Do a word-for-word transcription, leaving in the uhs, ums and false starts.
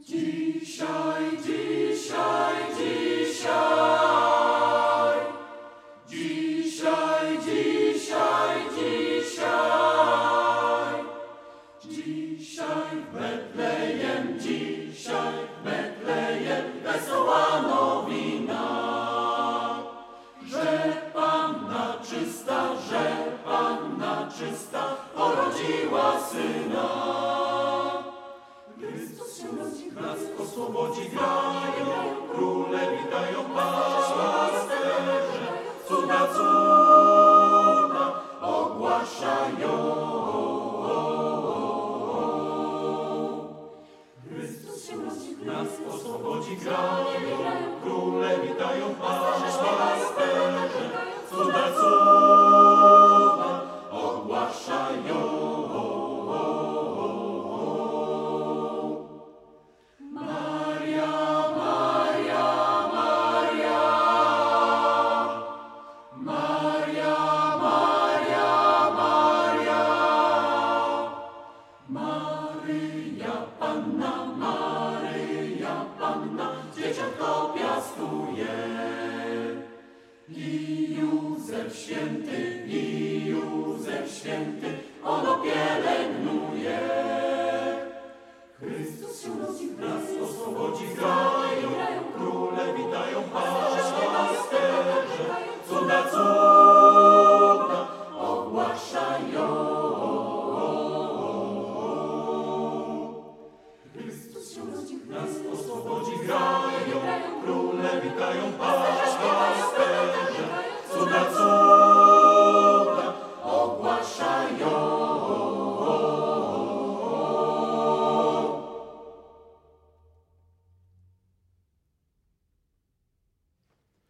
Dzisiaj, dzisiaj, dzisiaj, dzisiaj, dzisiaj, dzisiaj, dzisiaj w Betlejem, dzisiaj w Betlejem wesoła nowina, że Panna czysta, że Panna czysta porodziła Syna. Chrystus się rodzi, nas osłobodzi, grają, króle witają, pasterze, cuda, cuda ogłaszają. Chrystus się rodzi, nas osłobodzi, grają, króle witają, pasterze, cuda, cuda ogłaszają. Maryja Panna, Maryja Panna, dzieciątko piastuje. I Józef święty, i Józef święty, ono pielęgnuje. Chrystus się rodzi, nas osłobodzi, grają, króle witają, pasterze, cuda, cuda ogłaszają. Nas osłobodzi, grają, króle witają, pasterze.